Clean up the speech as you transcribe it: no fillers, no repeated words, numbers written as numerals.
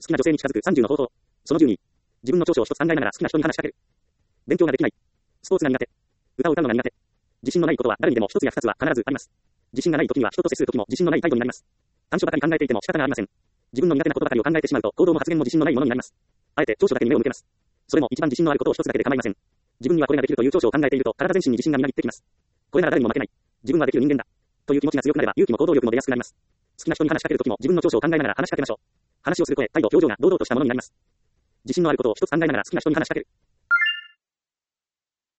好きな女性に近づく30の方法。その12。自分の長所を一つ考えながら好きな人に話しかける。勉強ができない。スポーツが苦手。歌を歌うのが苦手。自信のないことは誰にでも一つや二つは必ずあります。自信がない時には人と接する時も自信のない態度になります。短所ばかり考えていても仕方がありません。自分の苦手なことばかりを考えてしまうと行動も発言も自信のないものになります。あえて長所だけに目を向けます。それも一番自信のあることを一つだけで構いません。自分にはこれができるという長所を考えていると体全身に自信がみなぎってきます。これなら誰にも負けない。自分はできる人間だ。という気持ちが強くなれば勇気も行動力も出やすくなります。好きな人に話しかける時も自分の長所を考えながら話しかけましょう。話をする声、態度、表情が堂々としたものになります。自信のあることを一つ考えながら好きな人に話しかける。